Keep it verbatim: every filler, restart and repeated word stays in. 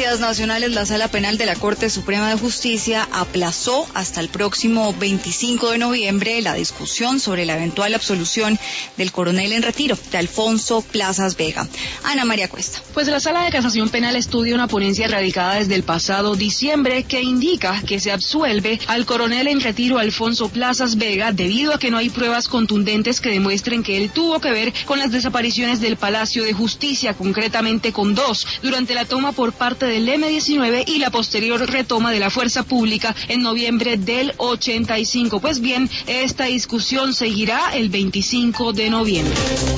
noticias nacionales, la Sala Penal de la Corte Suprema de Justicia aplazó hasta el próximo veinticinco de noviembre la discusión sobre la eventual absolución del coronel en retiro, de Alfonso Plazas Vega. Ana María Cuesta. Pues la Sala de Casación Penal estudia una ponencia radicada desde el pasado diciembre que indica que se absuelve al coronel en retiro Alfonso Plazas Vega debido a que no hay pruebas contundentes que demuestren que él tuvo que ver con las desapariciones del Palacio de Justicia, concretamente con dos, durante la toma por parte del eme diecinueve y la posterior retoma de la fuerza pública en noviembre del ochenta y cinco. Pues bien, esta discusión seguirá el veinticinco de noviembre.